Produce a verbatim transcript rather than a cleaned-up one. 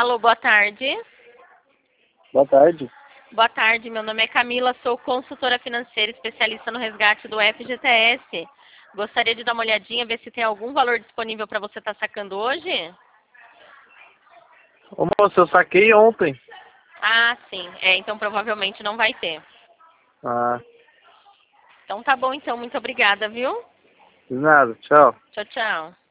Alô, boa tarde. Boa tarde. Boa tarde, meu nome é Camila, sou consultora financeira especialista no resgate do F G T S. Gostaria de dar uma olhadinha, ver se tem algum valor disponível para você estar sacando hoje? Ô moço, eu saquei ontem. Ah, sim. É, então provavelmente não vai ter. Ah, Então tá bom, então. Muito obrigada, viu? de nada, tchau. Tchau, tchau.